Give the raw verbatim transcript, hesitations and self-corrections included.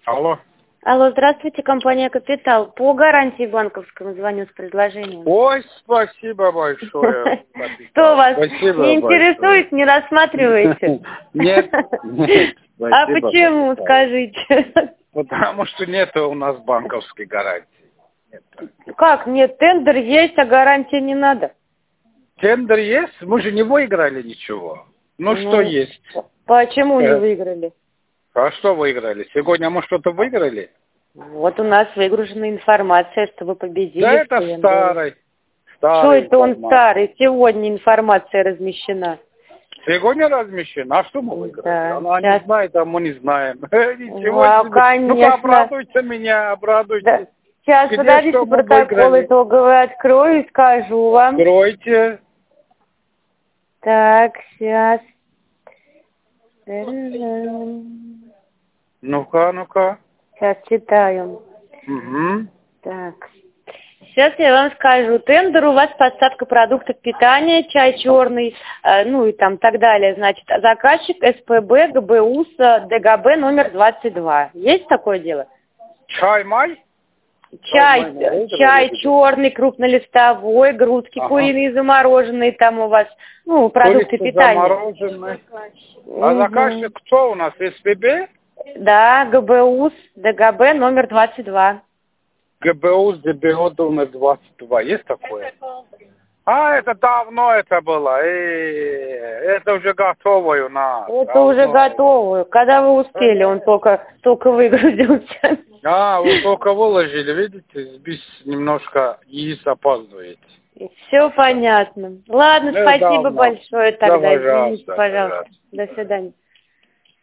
Алло. Алло, здравствуйте, компания «Капитал». По гарантии банковскому звоню с предложением. Ой, спасибо большое. Что вас не интересует, не рассматриваете? Нет. А почему, скажите? Потому что нет у нас банковской гарантии. Как нет? Тендер есть, а гарантии не надо. Тендер есть? Мы же не выиграли ничего. Ну, что есть? Почему не выиграли? А что выиграли? Сегодня мы что-то выиграли? Вот у нас выгружена информация, что вы победили. Да это старый. Что это он старый? Сегодня информация размещена. Сегодня размещена? А что мы выиграли? Да, Она сейчас... не знает, а мы не знаем. Ничего а, себе. конечно. Ну-ка, обрадуйте меня, обрадуйте. Да. Сейчас, где, подождите, протокол итоговый открою и скажу вам. Откройте. Так, сейчас. Ну-ка, ну-ка. Сейчас читаю. Угу. Так. Сейчас я вам скажу. Тендер у вас поставка продуктов питания, чай черный, э, ну и там так далее. Значит, заказчик СПБ ГБУС ДГБ номер двадцать два. Есть такое дело? Чай-май? Чай, чай, чай черный, крупнолистовой, грудки ага. Куриные замороженные, там у вас, ну, продукты Курицы питания. Замороженные. А заказчик угу. Кто у нас? СПБ? Да, ГБУС ДГБ номер двадцать два. ГБУС ДГБ номер двадцать два. Есть такое? А, это давно это было. Э, это уже готовое у нас. Это давно. Уже готовое. Когда вы успели, он только, только выгрузился. А, вы только выложили, видите, здесь немножко яиц опаздываете. Все понятно. Ладно, Ну, спасибо давно. большое тогда. Да, Извините, пожалуйста, пожалуйста. пожалуйста. До свидания.